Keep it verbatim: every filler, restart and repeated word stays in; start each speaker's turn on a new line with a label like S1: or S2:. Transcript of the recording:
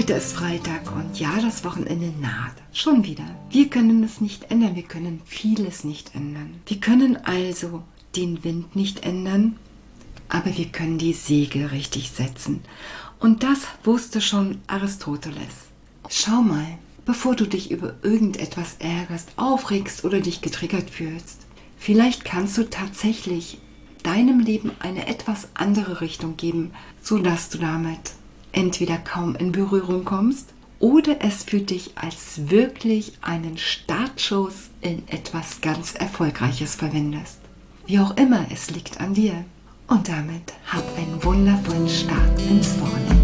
S1: Heute ist Freitag und ja, das Wochenende naht. Schon wieder. Wir können es nicht ändern, wir können vieles nicht ändern. Wir können also den Wind nicht ändern, aber wir können die Segel richtig setzen. Und das wusste schon Aristoteles. Schau mal, bevor du dich über irgendetwas ärgerst, aufregst oder dich getriggert fühlst, vielleicht kannst du tatsächlich deinem Leben eine etwas andere Richtung geben, sodass du damit entweder kaum in Berührung kommst oder es für dich als wirklich einen Startschuss in etwas ganz Erfolgreiches verwendest. Wie auch immer, es liegt an dir. Und damit hab einen wundervollen Start ins Wochenende.